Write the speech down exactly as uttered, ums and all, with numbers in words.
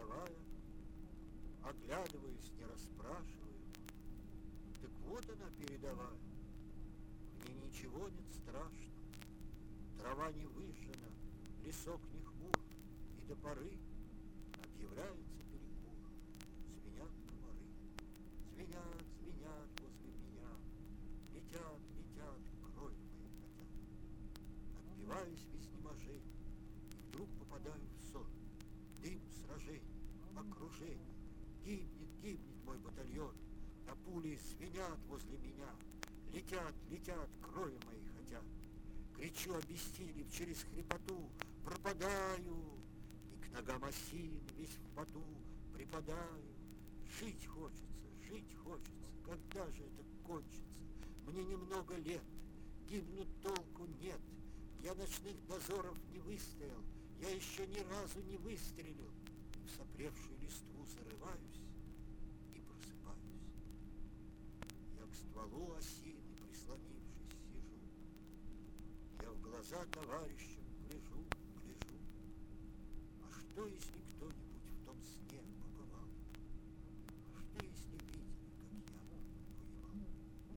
передовая. Оглядываюсь, не расспрашиваю. Так вот она, передовая. Мне ничего нет страшно. Трава не выжжена, лесок не хмур, и до поры объявляется перекур. Звенят комары, звенят, звенят возле меня, летят, летят, кровь мои хотят. Отбиваюсь в изнеможении, и вдруг попадаю в сон. Дым сражений, окружение, гибнет, гибнет мой батальон, а пули звенят возле меня, летят, летят, крови мои хотят. Кричу, обессилев через хрипоту, пропадаю, и к ногам осин весь в поту припадаю. Жить хочется, жить хочется, когда же это кончится? Мне немного лет, гибнуть толку нет. Я ночных дозоров не выстоял, я еще ни разу не выстрелил. В сопревшую листву зарываюсь и просыпаюсь. Я к стволу осины, прислонившись, сижу. Я в глаза товарищам